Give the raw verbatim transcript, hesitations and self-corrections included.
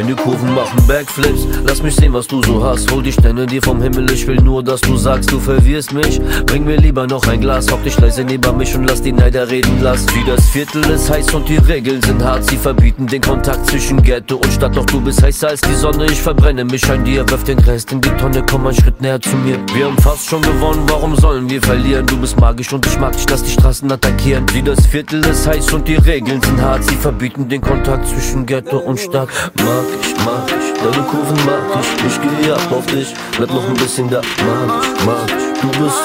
Deine Kurven machen Backflips, lass mich sehen, was du so hast. Hol die Sterne dir vom Himmel, ich will nur, dass du sagst, du verwirrst mich. Bring mir lieber noch ein Glas, hock dich leise neben mich und lass die Neider reden. Lass wie das Viertel ist heiß und die Regeln sind hart. Sie verbieten den Kontakt zwischen Ghetto und Stadt. Doch du bist heißer als die Sonne, ich verbrenne mich an dir. Wirf den Rest in die Tonne, komm einen Schritt näher zu mir. Wir haben fast schon gewonnen, warum sollen wir verlieren? Du bist magisch und ich mag dich, lass die Straßen attackieren. Wie das Viertel ist heiß und die Regeln sind hart. Sie verbieten den Kontakt zwischen Ghetto und Stadt. Mag ich, mag ich, deine Kurven mag ich. Ich gehe ab auf dich, bleib noch ein bisschen da. Mag ich, mag ich, du bist